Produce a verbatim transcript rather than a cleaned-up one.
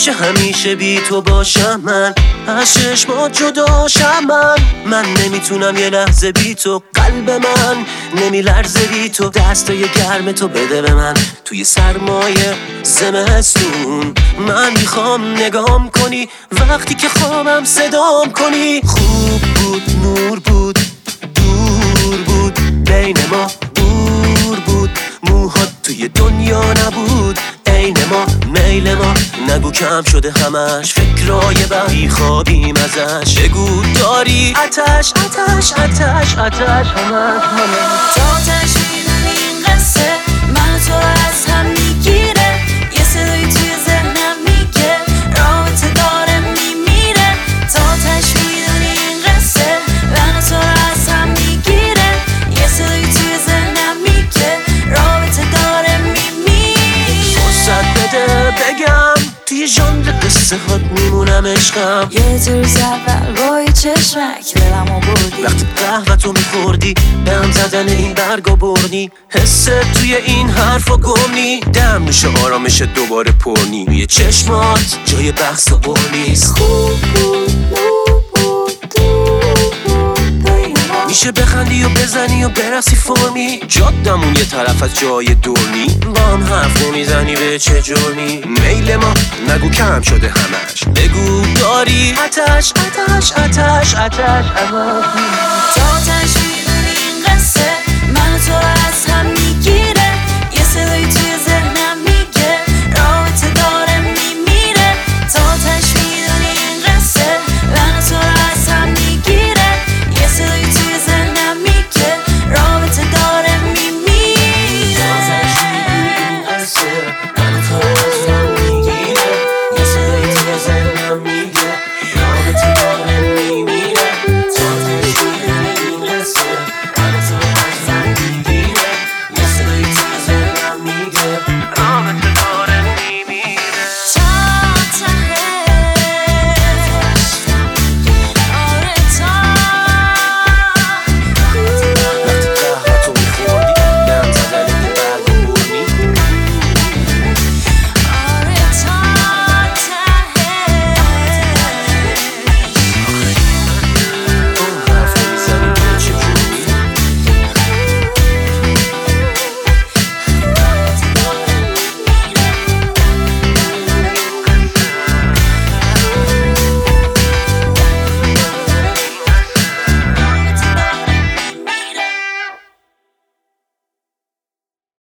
نمیشه همیشه بی تو باشم من، از چشمات جداشم من. من نمیتونم یه لحظه بی تو، قلب من نمیلرزه بی تو. دستای گرم تو بده به من توی سرمایه زمستون. من میخوام نگام کنی وقتی که خوابم صدام کنی. خوب بود نور بود دور بود بین ما، دور بود موهات توی دنیا نبود عین ما. میل ما نگو کم شده همش، فکرای بی خوابیم ازش. بگو داری آتش آتش آتش آتش همش همش. تا آتش میدونی این قصه من تو از هم میگیره. یه صدایی توی ذهنم میگه رابطه داره میمیره. تا آتش میدونی این قصه من تو از هم میگیره. یه صدایی توی ذهنم میگه رابطه داره میمیره. فرصت بده بگم توی ژانر قصه هات میمونم عشقم. یه تو روز اول با یه چشمک دلمو بردی. وقتی قهوه تو میخوردی به هم زدن این برگا بردی. حست توی این حرفا گمنی، دم میشه آرامش دوباره پرنی. توی چشمات جای بحث و بر نیست. خوب بود نور بود دور بود بین ما. میشه بخندی و بزنی و برقصی فرمی، جادمون یه طرف از جای دور نی. با هم حرف نمیزنی به چه جرمی. میل ما نگو کم شده همش، بگو داری آتش آتش آتش آتش همش.